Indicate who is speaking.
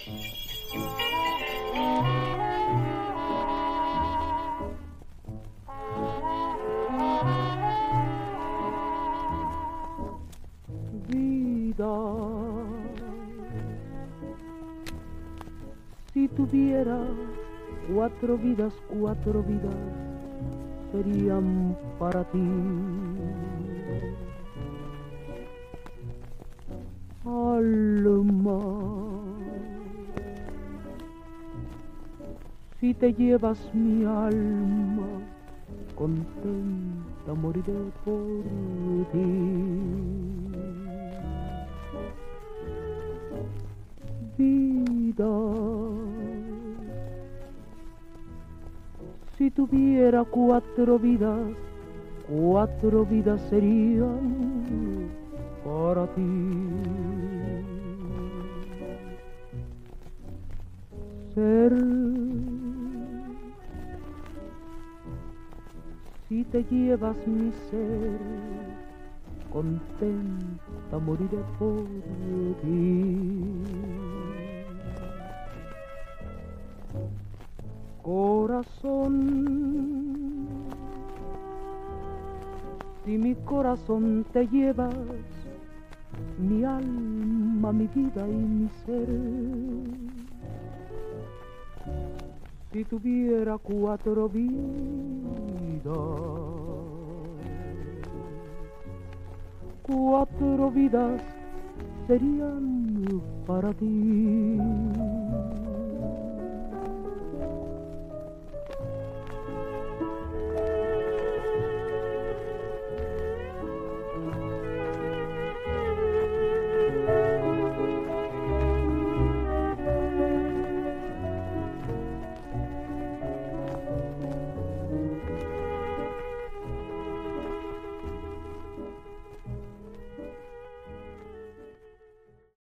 Speaker 1: Vida, si tuviera 4 vidas serían para ti. Alma, si te llevas mi alma, contenta moriré por ti. Vida, si tuviera 4 vidas serían para ti. Ser, si te llevas mi ser, contenta moriré por ti. Corazón, si mi corazón te llevas, mi alma, mi vida y mi ser. Si tuviera 4 vidas, 4 vidas serían para ti.